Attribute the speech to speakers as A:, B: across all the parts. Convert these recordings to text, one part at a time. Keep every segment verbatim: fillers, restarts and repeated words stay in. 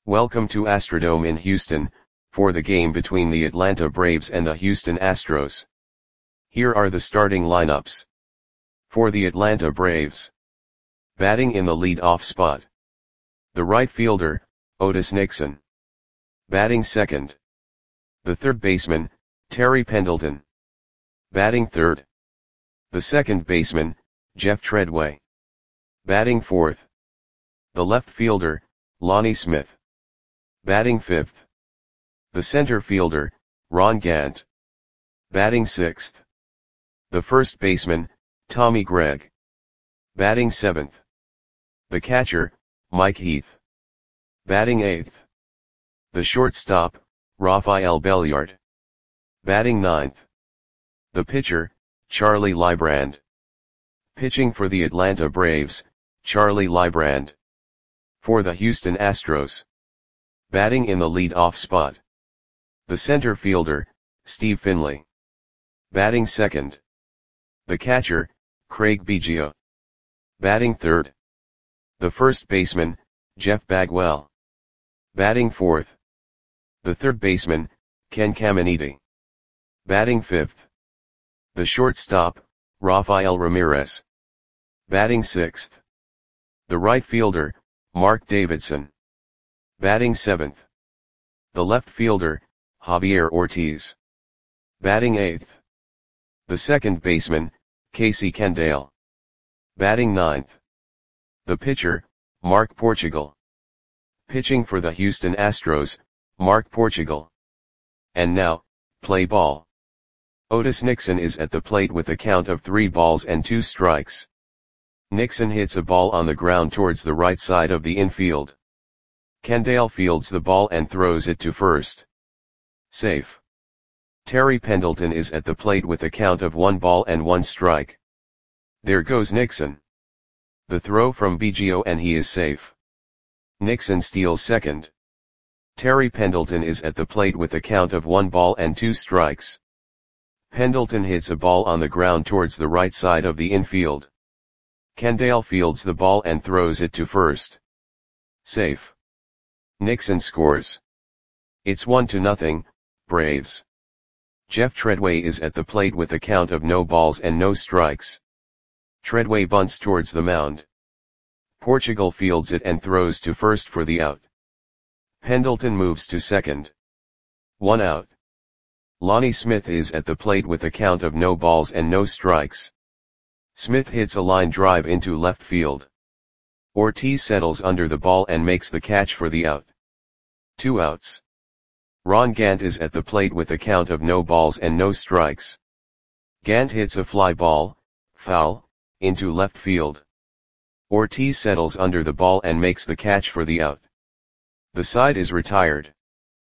A: Welcome to Astrodome in Houston, for the game between the Atlanta Braves and the Houston Astros. Here are the starting lineups. For the Atlanta Braves. Batting in the lead-off spot. The right fielder, Otis Nixon. Batting second. The third baseman, Terry Pendleton. Batting third. The second baseman, Jeff Treadway. Batting fourth. The left fielder, Lonnie Smith. Batting fifth. The center fielder, Ron Gant. Batting sixth. The first baseman, Tommy Gregg. Batting seventh. The catcher, Mike Heath. Batting eighth. The shortstop, Rafael Belliard. Batting ninth. The pitcher, Charlie Leibrand. Pitching for the Atlanta Braves, Charlie Leibrand. For the Houston Astros. Batting in the lead-off spot. The center fielder, Steve Finley. Batting second. The catcher, Craig Biggio. Batting third. The first baseman, Jeff Bagwell. Batting fourth. The third baseman, Ken Caminiti. Batting fifth. The shortstop, Rafael Ramirez. Batting sixth. The right fielder, Mark Davidson. Batting seventh. The left fielder, Javier Ortiz. Batting eighth. The second baseman, Casey Kendall. Batting ninth. The pitcher, Mark Portugal. Pitching for the Houston Astros, Mark Portugal. And now, play ball. Otis Nixon is at the plate with a count of three balls and two strikes. Nixon hits a ball on the ground towards the right side of the infield. Kendall fields the ball and throws it to first. Safe. Terry Pendleton is at the plate with a count of one ball and one strike. There goes Nixon. The throw from Biggio and he is safe. Nixon steals second. Terry Pendleton is at the plate with a count of one ball and two strikes. Pendleton hits a ball on the ground towards the right side of the infield. Kendall fields the ball and throws it to first. Safe. Nixon scores. It's one to nothing, Braves. Jeff Treadway is at the plate with a count of no balls and no strikes. Treadway bunts towards the mound. Portugal fields it and throws to first for the out. Pendleton moves to second. One out. Lonnie Smith is at the plate with a count of no balls and no strikes. Smith hits a line drive into left field. Ortiz settles under the ball and makes the catch for the out. Two outs. Ron Gant is at the plate with a count of no balls and no strikes. Gant hits a fly ball, foul, into left field. Ortiz settles under the ball and makes the catch for the out. The side is retired.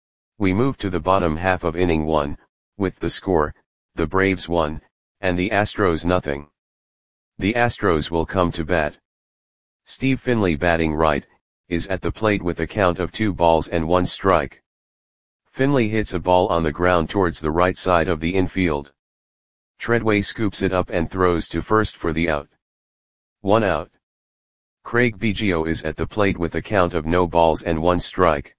A: We move to the bottom half of inning one, with the score, the Braves one, and the Astros nothing. The Astros will come to bat. Steve Finley batting right, is at the plate with a count of two balls and one strike. Finley hits a ball on the ground towards the right side of the infield. Treadway scoops it up and throws to first for the out. One out. Craig Biggio is at the plate with a count of no balls and one strike.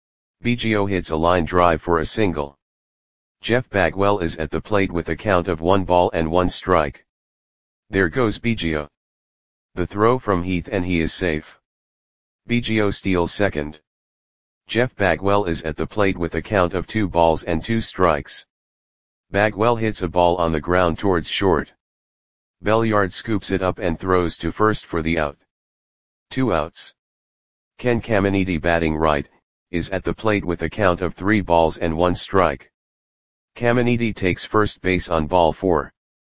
A: Biggio hits a line drive for a single. Jeff Bagwell is at the plate with a count of one ball and one strike. There goes Biggio. The throw from Heath and he is safe. Biggio steals second. Jeff Bagwell is at the plate with a count of two balls and two strikes. Bagwell hits a ball on the ground towards short. Belliard scoops it up and throws to first for the out. Two outs. Ken Caminiti batting right, is at the plate with a count of three balls and one strike. Caminiti takes first base on ball four.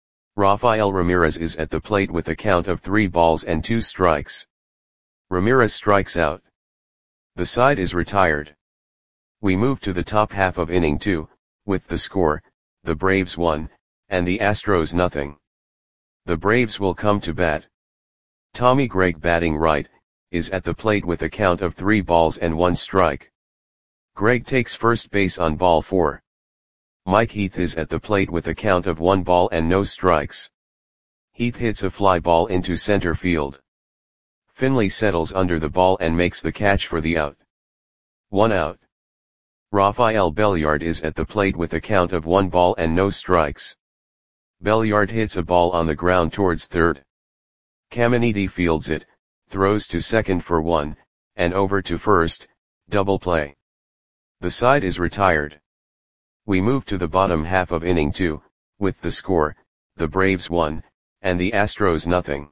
A: Rafael Ramirez is at the plate with a count of three balls and two strikes. Ramirez strikes out. The side is retired. We move to the top half of inning two, with the score, the Braves one, and the Astros nothing. The Braves will come to bat. Tommy Gregg batting right, is at the plate with a count of three balls and one strike. Gregg takes first base on ball four. Mike Heath is at the plate with a count of one ball and no strikes. Heath hits a fly ball into center field. Finley settles under the ball and makes the catch for the out. one out. Rafael Belliard is at the plate with a count of one ball and no strikes. Belliard hits a ball on the ground towards third. Caminiti fields it, throws to second for one, and over to first, double play. The side is retired. We move to the bottom half of inning two, with the score, the Braves one, and the Astros nothing.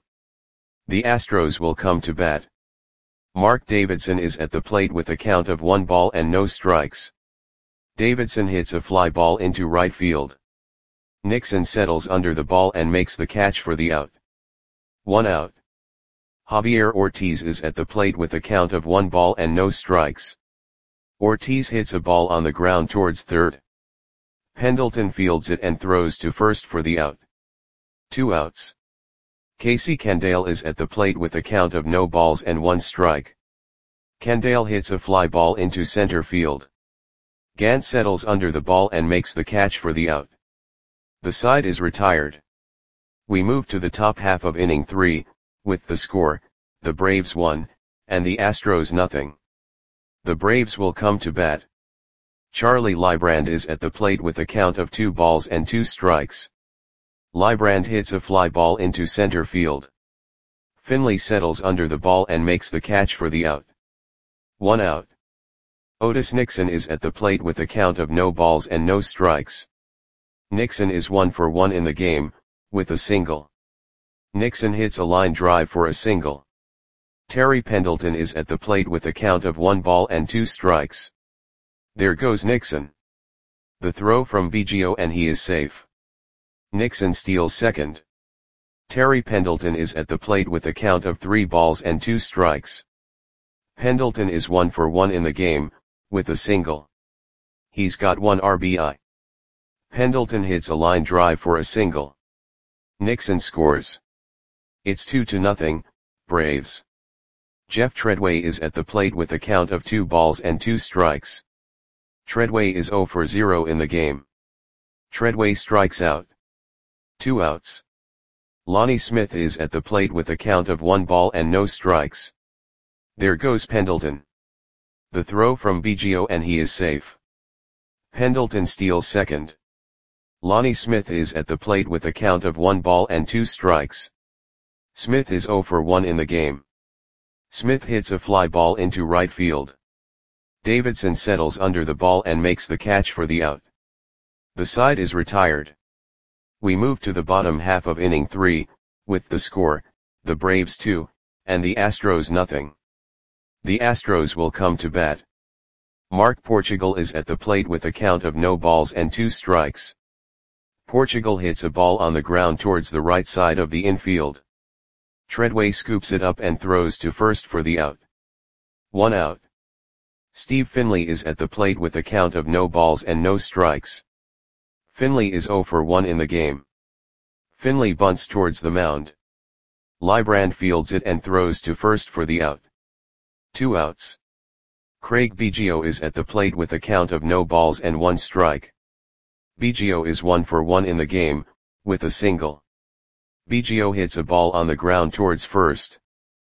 A: The Astros will come to bat. Mark Davidson is at the plate with a count of one ball and no strikes. Davidson hits a fly ball into right field. Nixon settles under the ball and makes the catch for the out. One out. Javier Ortiz is at the plate with a count of one ball and no strikes. Ortiz hits a ball on the ground towards third. Pendleton fields it and throws to first for the out. Two outs. Casey Candale is at the plate with a count of no balls and one strike. Candale hits a fly ball into center field. Gant settles under the ball and makes the catch for the out. The side is retired. We move to the top half of inning three, with the score, the Braves one, and the Astros nothing. The Braves will come to bat. Charlie Leibrand is at the plate with a count of two balls and two strikes. Leibrand hits a fly ball into center field. Finley settles under the ball and makes the catch for the out. One out. Otis Nixon is at the plate with a count of no balls and no strikes. Nixon is one for one in the game, with a single. Nixon hits a line drive for a single. Terry Pendleton is at the plate with a count of one ball and two strikes. There goes Nixon. The throw from Biggio and he is safe. Nixon steals second. Terry Pendleton is at the plate with a count of three balls and two strikes. Pendleton is one for one in the game, with a single. He's got one R B I. Pendleton hits a line drive for a single. Nixon scores. It's two to nothing, Braves. Jeff Treadway is at the plate with a count of two balls and two strikes. Treadway is zero for zero in the game. Treadway strikes out. Two outs. Lonnie Smith is at the plate with a count of one ball and no strikes. There goes Pendleton. The throw from Biggio and he is safe. Pendleton steals second. Lonnie Smith is at the plate with a count of one ball and two strikes. Smith is zero for one in the game. Smith hits a fly ball into right field. Davidson settles under the ball and makes the catch for the out. The side is retired. We move to the bottom half of inning three, with the score, the Braves two, and the Astros nothing. The Astros will come to bat. Mark Portugal is at the plate with a count of no balls and two strikes. Portugal hits a ball on the ground towards the right side of the infield. Treadway scoops it up and throws to first for the out. One out. Steve Finley is at the plate with a count of no balls and no strikes. Finley is zero for one in the game. Finley bunts towards the mound. Leibrand fields it and throws to first for the out. Two outs. Craig Biggio is at the plate with a count of no balls and one strike. Biggio is one for one in the game, with a single. Biggio hits a ball on the ground towards first.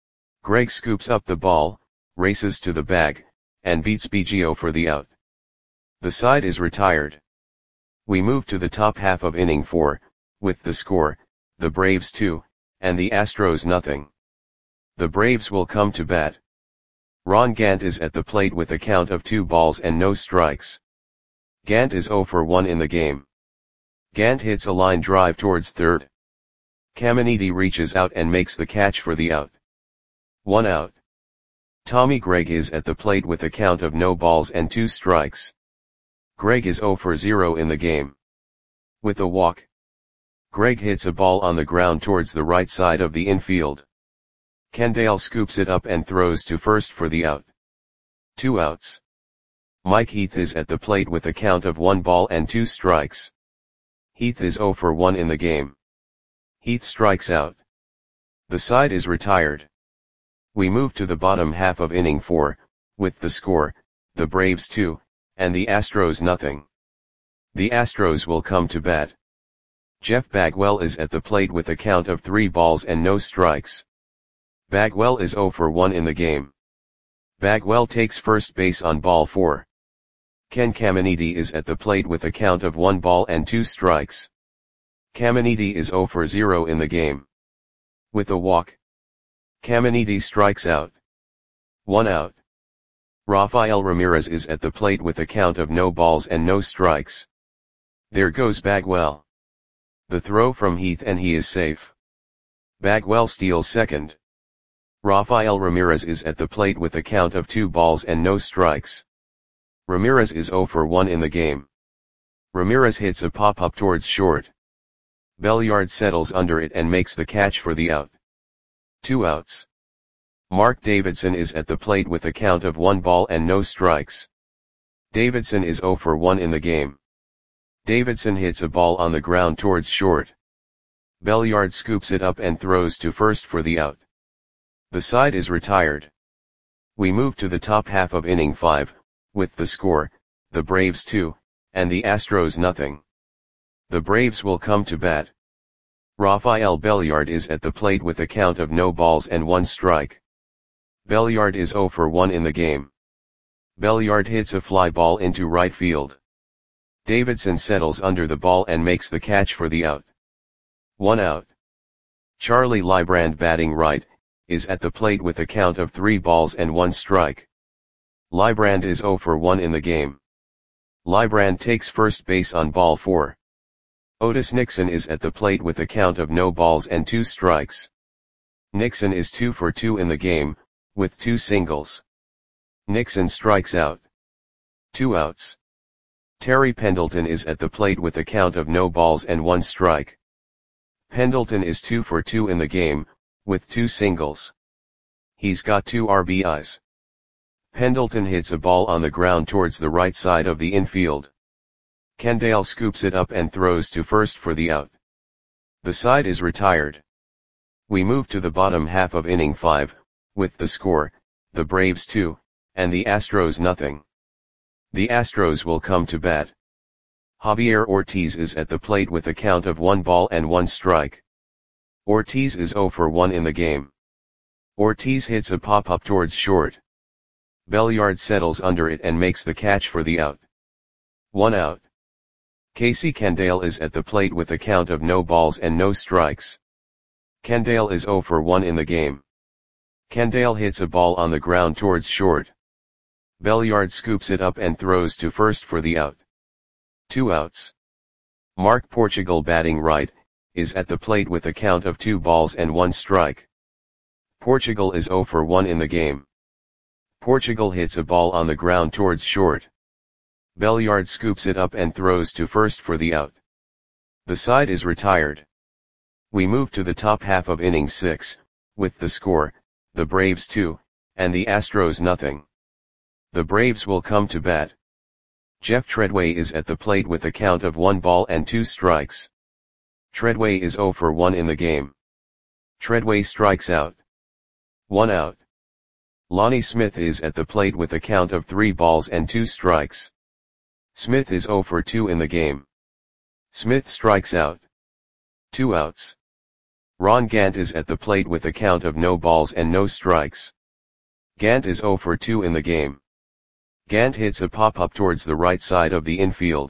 A: Greg scoops up the ball, races to the bag, and beats Biggio for the out. The side is retired. We move to the top half of inning four, with the score, the Braves two, and the Astros nothing. The Braves will come to bat. Ron Gant is at the plate with a count of two balls and no strikes. Gant is zero for one in the game. Gant hits a line drive towards third. Caminiti reaches out and makes the catch for the out. One out. Tommy Gregg is at the plate with a count of no balls and two strikes. Gregg is zero for zero in the game. With a walk. Gregg hits a ball on the ground towards the right side of the infield. Candale scoops it up and throws to first for the out. Two outs. Mike Heath is at the plate with a count of one ball and two strikes. Heath is zero for one in the game. Heath strikes out. The side is retired. We move to the bottom half of inning four, with the score, the Braves two, and the Astros nothing. The Astros will come to bat. Jeff Bagwell is at the plate with a count of three balls and no strikes. Bagwell is zero for one in the game. Bagwell takes first base on ball four. Ken Caminiti is at the plate with a count of one ball and two strikes. Caminiti is zero for zero in the game. With a walk, Caminiti strikes out. One out. Rafael Ramirez is at the plate with a count of no balls and no strikes. There goes Bagwell. The throw from Heath and he is safe. Bagwell steals second. Rafael Ramirez is at the plate with a count of two balls and no strikes. Ramirez is zero for one in the game. Ramirez hits a pop-up towards short. Belliard settles under it and makes the catch for the out. Two outs. Mark Davidson is at the plate with a count of one ball and no strikes. Davidson is zero for one in the game. Davidson hits a ball on the ground towards short. Belliard scoops it up and throws to first for the out. The side is retired. We move to the top half of inning five, with the score, the Braves two, and the Astros nothing. The Braves will come to bat. Rafael Belliard is at the plate with a count of no balls and one strike. Belliard is zero for one in the game. Belliard hits a fly ball into right field. Davidson settles under the ball and makes the catch for the out. One out. Charlie Leibrand, batting right, is at the plate with a count of three balls and one strike. Leibrand is zero for one in the game. Leibrand takes first base on ball four. Otis Nixon is at the plate with a count of no balls and two strikes. Nixon is two for two in the game, with two singles. Nixon strikes out. Two outs. Terry Pendleton is at the plate with a count of no balls and one strike. Pendleton is two for two in the game, with two singles. He's got two R B Is. Pendleton hits a ball on the ground towards the right side of the infield. Kendall scoops it up and throws to first for the out. The side is retired. We move to the bottom half of inning five, with the score, the Braves two, and the Astros nothing. The Astros will come to bat. Javier Ortiz is at the plate with a count of one ball and one strike. Ortiz is zero for one in the game. Ortiz hits a pop-up towards short. Belliard settles under it and makes the catch for the out. One out. Casey Kendall is at the plate with a count of no balls and no strikes. Kendall is zero for one in the game. Kendall hits a ball on the ground towards short. Belliard scoops it up and throws to first for the out. Two outs. Mark Portugal, batting right, is at the plate with a count of two balls and one strike. Portugal is zero for one in the game. Portugal hits a ball on the ground towards short. Belliard scoops it up and throws to first for the out. The side is retired. We move to the top half of inning six, with the score, the Braves two, and the Astros nothing. The Braves will come to bat. Jeff Treadway is at the plate with a count of one ball and two strikes. Treadway is zero for one in the game. Treadway strikes out. One out. Lonnie Smith is at the plate with a count of three balls and two strikes. Smith is zero for two in the game. Smith strikes out. Two outs. Ron Gant is at the plate with a count of no balls and no strikes. Gant is zero for two in the game. Gant hits a pop-up towards the right side of the infield.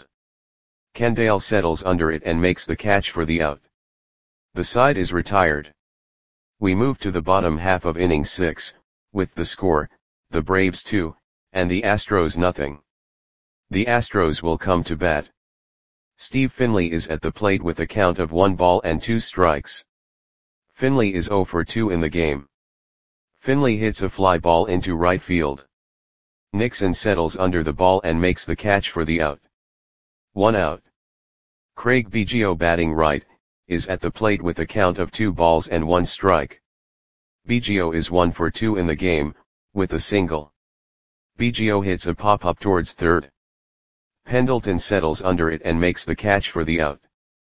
A: Kendall settles under it and makes the catch for the out. The side is retired. We move to the bottom half of inning six, with the score, the Braves two, and the Astros nothing. The Astros will come to bat. Steve Finley is at the plate with a count of one ball and two strikes. Finley is zero for two in the game. Finley hits a fly ball into right field. Nixon settles under the ball and makes the catch for the out. One out. Craig Biggio, batting right, is at the plate with a count of two balls and one strike. Biggio is one for two in the game, with a single. Biggio hits a pop-up towards third. Pendleton settles under it and makes the catch for the out.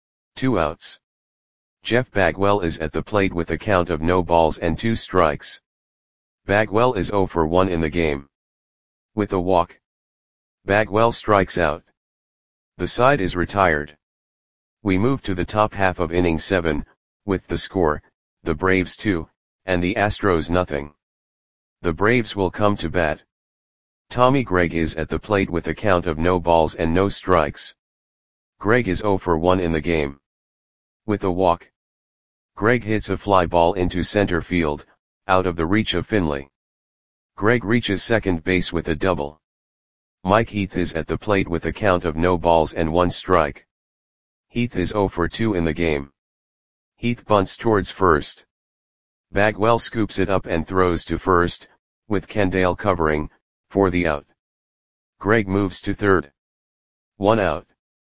A: Two outs. Jeff Bagwell is at the plate with a count of no balls and two strikes. Bagwell is zero for one in the game. With a walk, Bagwell strikes out. The side is retired. We move to the top half of inning seven, with the score, the Braves two, and the Astros nothing. The Braves will come to bat. Tommy Gregg is at the plate with a count of no balls and no strikes. Gregg is zero for one in the game. With a walk, Gregg hits a fly ball into center field, out of the reach of Finley. Gregg reaches second base with a double. Mike Heath is at the plate with a count of no balls and one strike. Heath is zero for two in the game. Heath bunts towards first. Bagwell scoops it up and throws to first, with Kendall covering, for the out. Gregg moves to third. One out.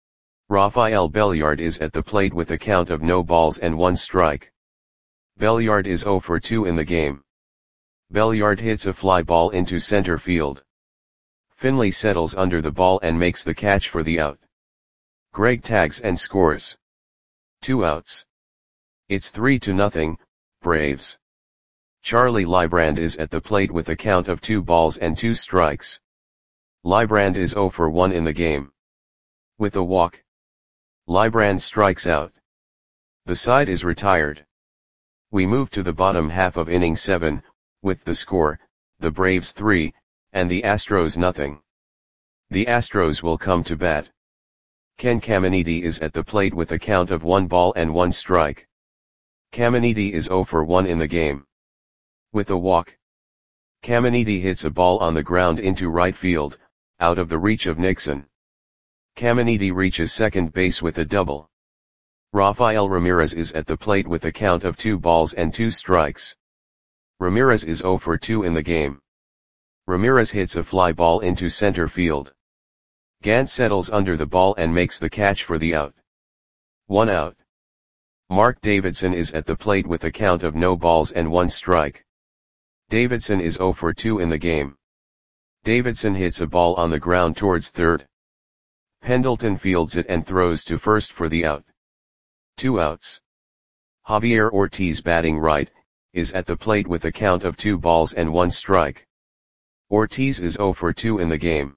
A: Rafael Belliard is at the plate with a count of no balls and one strike. Belliard is zero for two in the game. Belliard hits a fly ball into center field. Finley settles under the ball and makes the catch for the out. Gregg tags and scores. Two outs. It's three to nothing, Braves. Charlie Leibrand is at the plate with a count of two balls and two strikes. Leibrand is zero for one in the game. With a walk, Leibrand strikes out. The side is retired. We move to the bottom half of inning seven, with the score, the Braves three, and the Astros nothing. The Astros will come to bat. Ken Caminiti is at the plate with a count of one ball and one strike. Caminiti is zero for one in the game. With a walk, Caminiti hits a ball on the ground into right field, out of the reach of Nixon. Caminiti reaches second base with a double. Rafael Ramirez is at the plate with a count of two balls and two strikes. Ramirez is zero for two in the game. Ramirez hits a fly ball into center field. Gant settles under the ball and makes the catch for the out. One out. Mark Davidson is at the plate with a count of no balls and one strike. Davidson is zero for two in the game. Davidson hits a ball on the ground towards third. Pendleton fields it and throws to first for the out. Two outs. Javier Ortiz, batting right, is at the plate with a count of two balls and one strike. Ortiz is zero for two in the game.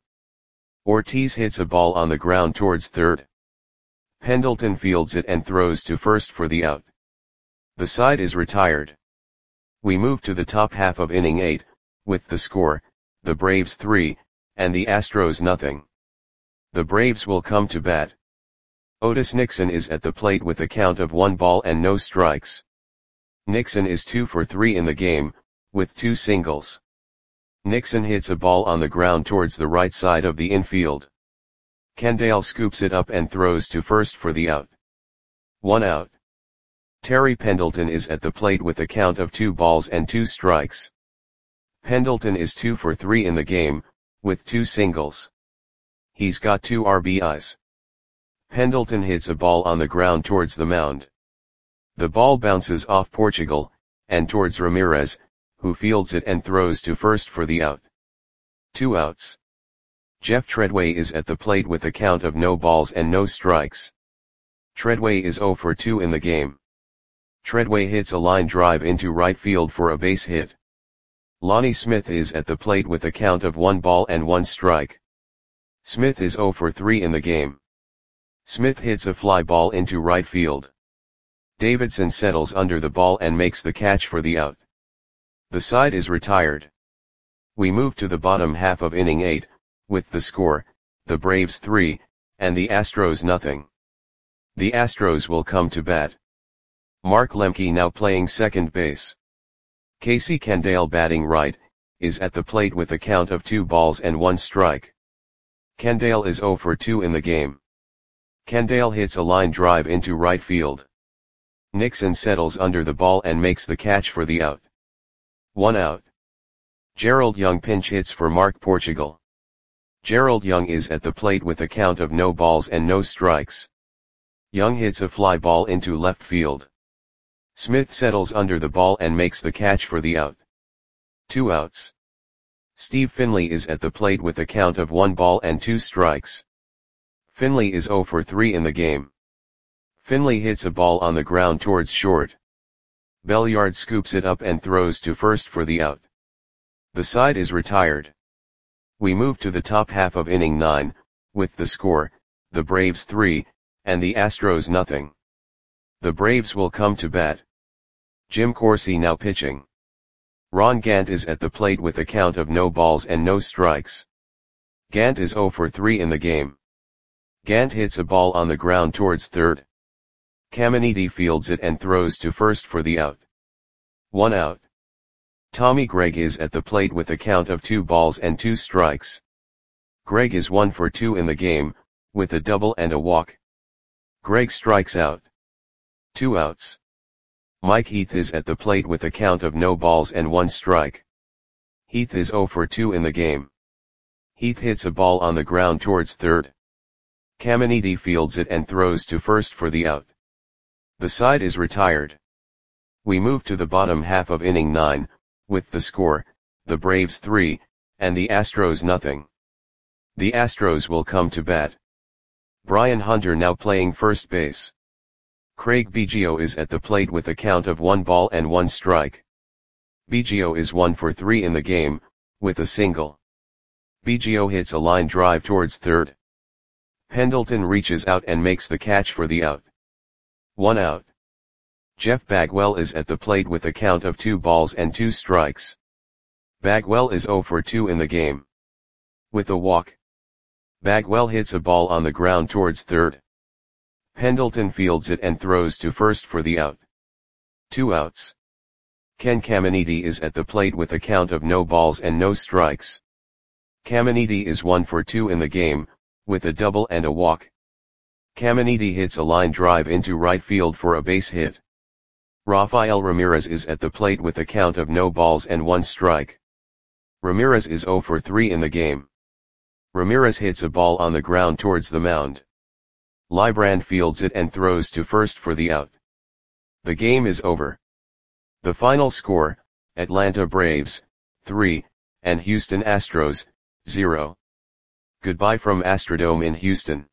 A: Ortiz hits a ball on the ground towards third. Pendleton fields it and throws to first for the out. The side is retired. We move to the top half of inning eight, with the score, the Braves three, and the Astros nothing. The Braves will come to bat. Otis Nixon is at the plate with a count of one ball and no strikes. Nixon is two for three in the game, with two singles. Nixon hits a ball on the ground towards the right side of the infield. Kendall scoops it up and throws to first for the out. One out. Terry Pendleton is at the plate with a count of two balls and two strikes. Pendleton is two for three in the game, with two singles. He's got two R B Is. Pendleton hits a ball on the ground towards the mound. The ball bounces off Portugal, and towards Ramirez, who fields it and throws to first for the out. Two outs. Jeff Treadway is at the plate with a count of no balls and no strikes. Treadway is zero for two in the game. Treadway hits a line drive into right field for a base hit. Lonnie Smith is at the plate with a count of one ball and one strike. Smith is zero for three in the game. Smith hits a fly ball into right field. Davidson settles under the ball and makes the catch for the out. The side is retired. We move to the bottom half of inning eight, with the score, the Braves three, and the Astros nothing. The Astros will come to bat. Mark Lemke, now playing second base. Casey Kendall, batting right, is at the plate with a count of two balls and one strike. Kendall is zero for two in the game. Kendall hits a line drive into right field. Nixon settles under the ball and makes the catch for the out. One out. Gerald Young pinch hits for Mark Portugal. Gerald Young is at the plate with a count of no balls and no strikes. Young hits a fly ball into left field. Smith settles under the ball and makes the catch for the out. Two outs. Steve Finley is at the plate with a count of one ball and two strikes. Finley is zero for three in the game. Finley hits a ball on the ground towards short. Belliard scoops it up and throws to first for the out. The side is retired. We move to the top half of inning nine, with the score, the Braves three, and the Astros nothing. The Braves will come to bat. Jim Corsi now pitching. Ron Gant is at the plate with a count of no balls and no strikes. Gant is zero for three in the game. Gant hits a ball on the ground towards third. Caminiti fields it and throws to first for the out. One out. Tommy Gregg is at the plate with a count of two balls and two strikes. Gregg is one for two in the game, with a double and a walk. Gregg strikes out. Two outs. Mike Heath is at the plate with a count of no balls and one strike. Heath is zero for two in the game. Heath hits a ball on the ground towards third. Caminiti fields it and throws to first for the out. The side is retired. We move to the bottom half of inning nine, with the score, the Braves three, and the Astros nothing. The Astros will come to bat. Brian Hunter now playing first base. Craig Biggio is at the plate with a count of one ball and one strike. Biggio is one for three in the game, with a single. Biggio hits a line drive towards third. Pendleton reaches out and makes the catch for the out. One out. Jeff Bagwell is at the plate with a count of two balls and two strikes. Bagwell is zero for two in the game. With a walk. Bagwell hits a ball on the ground towards third. Pendleton fields it and throws to first for the out. Two outs. Ken Caminiti is at the plate with a count of no balls and no strikes. Caminiti is one for two in the game, with a double and a walk. Caminiti hits a line drive into right field for a base hit. Rafael Ramirez is at the plate with a count of no balls and one strike. Ramirez is zero for three in the game. Ramirez hits a ball on the ground towards the mound. Librand fields it and throws to first for the out. The game is over. The final score, Atlanta Braves, three, and Houston Astros, zero. Goodbye from Astrodome in Houston.